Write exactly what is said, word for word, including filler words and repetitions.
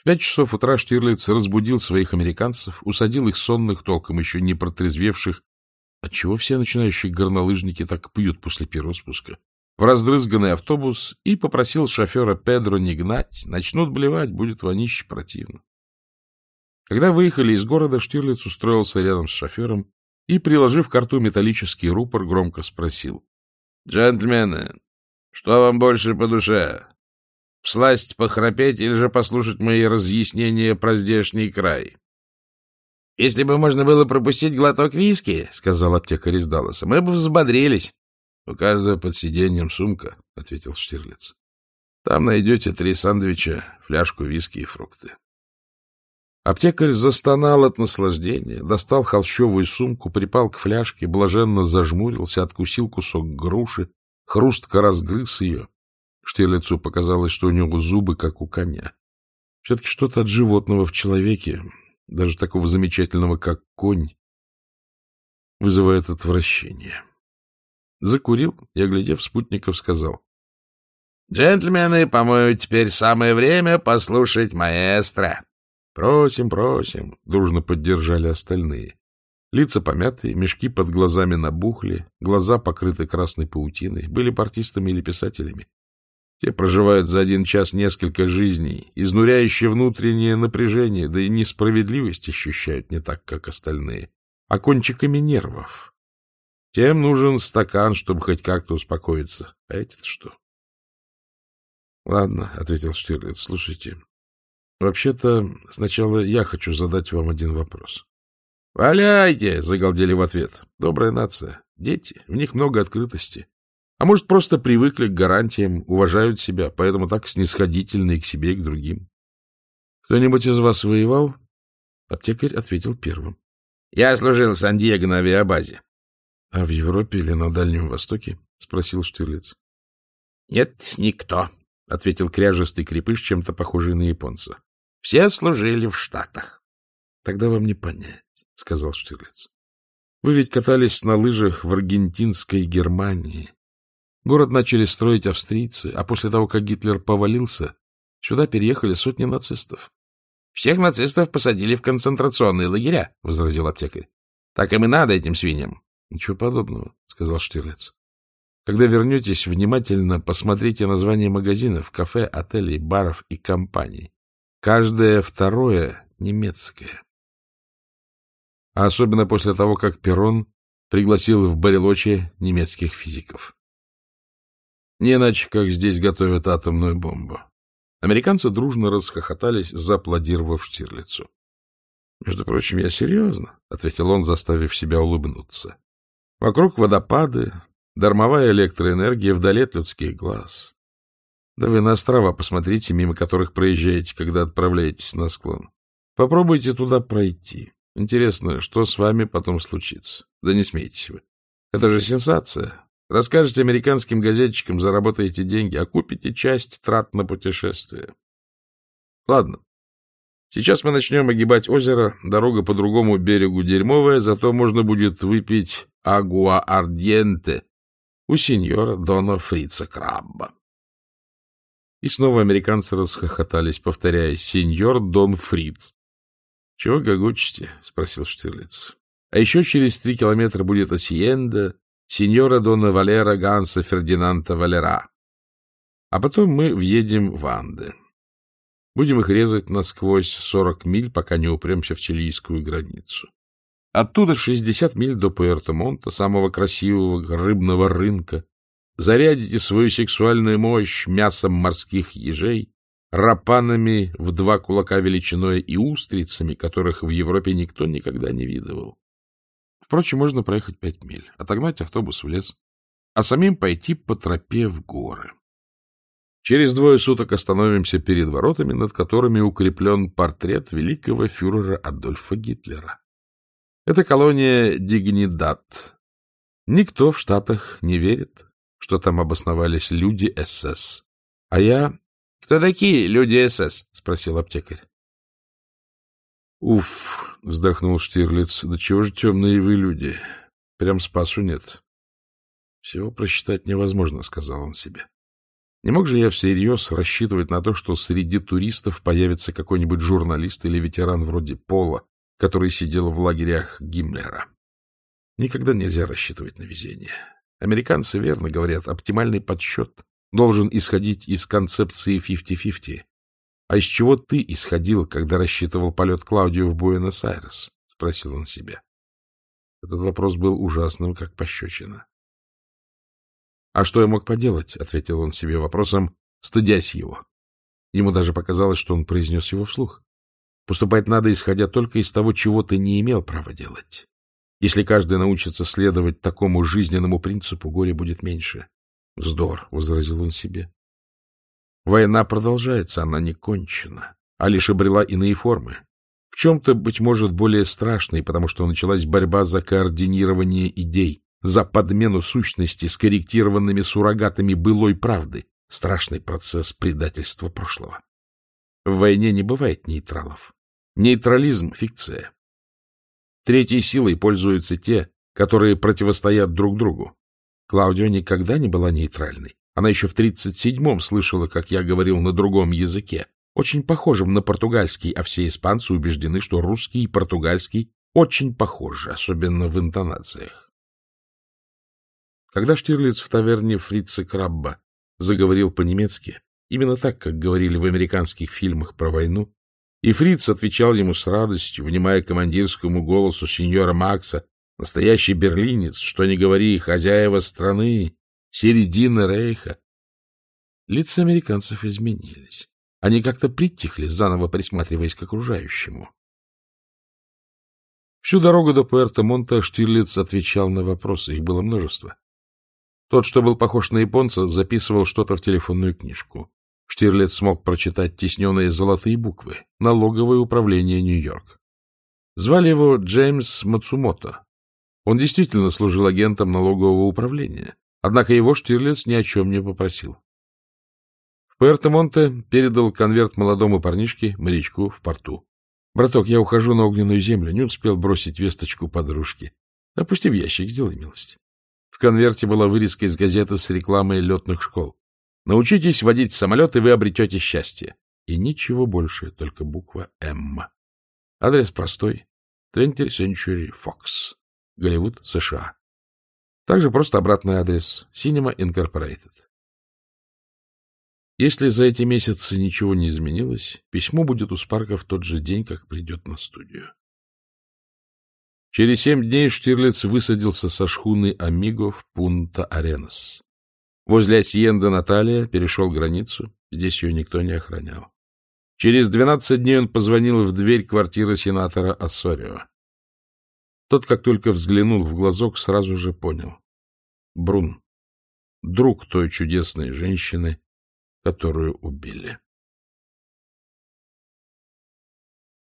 В пять часов утра Штирлиц разбудил своих американцев, усадил их сонных, толком еще не протрезвевших, отчего все начинающие горнолыжники так пьют после первого спуска, в раздрызганный автобус и попросил шофера Педро не гнать. Начнут блевать, будет вонище противно. Когда выехали из города, Штирлиц устроился рядом с шофером и, приложив к рту металлический рупор, громко спросил: — Джентльмены, что вам больше по душе? Всласть похрапеть или же послушать мои разъяснения про здешний край? — Если бы можно было пропустить глоток виски, — сказал аптекарь из Далласа, — мы бы взбодрились. — У каждого под сиденьем сумка, — ответил Штирлиц. — Там найдете три сандвича, фляжку виски и фрукты. Аптекарь застонал от наслаждения, достал холщовую сумку, припал к фляжке, блаженно зажмурился, откусил кусок груши, хрустко разгрыз ее. Штирлицу показалось, что у него зубы, как у коня. Все-таки что-то от животного в человеке, даже такого замечательного, как конь, вызывает отвращение. Закурил и, оглядев спутников, сказал: — Джентльмены, по-моему, теперь самое время послушать маэстро. — Просим, просим, — дружно поддержали остальные. Лица помятые, мешки под глазами набухли, глаза покрыты красной паутиной. Были бы артистами или писателями. Те проживают за один час несколько жизней, изнуряющее внутреннее напряжение, да и несправедливость ощущают не так, как остальные, а кончиками нервов. Тем нужен стакан, чтобы хоть как-то успокоиться. А эти-то что? — Ладно, — ответил Штирлиц, — слушайте. Вообще-то, сначала я хочу задать вам один вопрос. — Валяйте! — загалдели в ответ. — Добрая нация. Дети, в них много открытости. А может, просто привыкли к гарантиям, уважают себя, поэтому так снисходительны и к себе, и к другим. Кто-нибудь из вас воевал? Аптекарь ответил первым. — Я служил в Сан-Диего на авиабазе. — А в Европе или на Дальнем Востоке? — спросил Штирлиц. — Нет, никто, — ответил кряжестый крепыш, чем-то похожий на японца. — Все служили в Штатах. — Тогда вам не понять, — сказал Штирлиц. — Вы ведь катались на лыжах в аргентинской Германии. Город начали строить австрийцы, а после того, как Гитлер повалился, сюда переехали сотни нацистов. — Всех нацистов посадили в концентрационные лагеря, — возразил аптекарь. — Так им и надо, этим свиньям. — Ничего подобного, — сказал Штирлиц. Когда вернетесь, внимательно посмотрите названия магазинов, кафе, отелей, баров и компаний. Каждое второе немецкое. А особенно после того, как Перрон пригласил в Барелоче немецких физиков. Не иначе, как здесь готовят атомную бомбу. Американцы дружно расхохотались, зааплодировав Штирлицу. — Между прочим, я серьезно, — ответил он, заставив себя улыбнуться. Вокруг водопады, дармовая электроэнергия вдали от людских глаз. Да вы на острова посмотрите, мимо которых проезжаете, когда отправляетесь на склон. Попробуйте туда пройти. Интересно, что с вами потом случится? Да не смейтесь вы. Это же сенсация. Расскажете американским газетчикам, заработаете деньги, а купите часть трат на путешествие. Ладно. Сейчас мы начнем огибать озеро. Дорога по другому берегу дерьмовая, зато можно будет выпить агуа-ардьенте у сеньора Дона Фрица Крабба. И снова американцы расхохотались, повторяя: «Сеньор Дон Фриц». — Чего гогочете? — спросил Штирлиц. — А еще через три километра будет асьенда сеньора Дона Валера Ганса Фердинанда Валера. А потом мы въедем в Анды. Будем их резать насквозь сорок миль, пока не упремся в чилийскую границу. Оттуда шестьдесят миль до Пуэрто-Монта, самого красивого рыбного рынка. Зарядите свою сексуальную мощь мясом морских ежей, рапанами в два кулака величиной и устрицами, которых в Европе никто никогда не видывал. Впрочем, можно проехать пять миль, отогнать автобус в лес, а самим пойти по тропе в горы. Через двое суток остановимся перед воротами, над которыми укреплен портрет великого фюрера Адольфа Гитлера. Это колония Дигнидад. Никто в Штатах не верит, что там обосновались люди эс эс. А я... — Кто такие люди эс эс? — спросил аптекарь. — Уф, — вздохнул Штирлиц, — да чего же темные вы люди? Прям спасу нет. — Всего просчитать невозможно, — сказал он себе. Не мог же я всерьез рассчитывать на то, что среди туристов появится какой-нибудь журналист или ветеран вроде Пола, который сидел в лагерях Гиммлера. Никогда нельзя рассчитывать на везение. Американцы верно говорят, оптимальный подсчет должен исходить из концепции фифти-фифти. А из чего ты исходил, когда рассчитывал полет Клаудио в Буэнос-Айрес? — спросил он себя. Этот вопрос был ужасным, как пощечина. — А что я мог поделать? — ответил он себе вопросом, стыдясь его. Ему даже показалось, что он произнес его вслух. Поступать надо, исходя только из того, чего ты не имел права делать. Если каждый научится следовать такому жизненному принципу, горе будет меньше. — Вздор, — возразил он себе. Война продолжается, она не кончена, а лишь обрела иные формы. В чем-то, быть может, более страшной, потому что началась борьба за координирование идей, за подмену сущности скорректированными суррогатами былой правды, страшный процесс предательства прошлого. В войне не бывает нейтралов. Нейтрализм — фикция. Третьей силой пользуются те, которые противостоят друг другу. Клаудио никогда не была нейтральной. Она еще в тридцать седьмом слышала, как я говорил на другом языке, очень похожем на португальский, а все испанцы убеждены, что русский и португальский очень похожи, особенно в интонациях. Когда Штирлиц в таверне Фрица Крабба заговорил по-немецки, именно так, как говорили в американских фильмах про войну, и Фриц отвечал ему с радостью, внимая командирскому голосу сеньора Макса, настоящий берлинец, что ни говори, хозяева страны, середина рейха. Лица американцев изменились. Они как-то притихли, заново присматриваясь к окружающему. Всю дорогу до Пуэрто-Монте Штирлиц отвечал на вопросы, их было множество. Тот, что был похож на японца, записывал что-то в телефонную книжку. Штирлиц смог прочитать тисненные золотые буквы «Налоговое управление Нью-Йорк». Звали его Джеймс Мацумото. Он действительно служил агентом налогового управления, однако его Штирлиц ни о чем не попросил. В Пуэрто-Монте передал конверт молодому парнишке, морячку, в порту. — Браток, я ухожу на огненную землю, не успел бросить весточку подружке. Опусти в ящик, сделай милость. В конверте была вырезка из газеты с рекламой летных школ. Научитесь водить самолет, и вы обретете счастье. И ничего больше, только буква «М». Адрес простой. twentieth Century Fox, Голливуд, США. Также просто обратный адрес. Cinema Incorporated. Если за эти месяцы ничего не изменилось, письмо будет у Спарка в тот же день, как придет на студию. Через семь дней Штирлиц высадился со шхуны «Амиго» в Пунта-Аренас. Возле Асьенда Наталья перешел границу, здесь ее никто не охранял. Через двенадцать дней он позвонил в дверь квартиры сенатора Оссорио. Тот, как только взглянул в глазок, сразу же понял. Брун, друг той чудесной женщины, которую убили.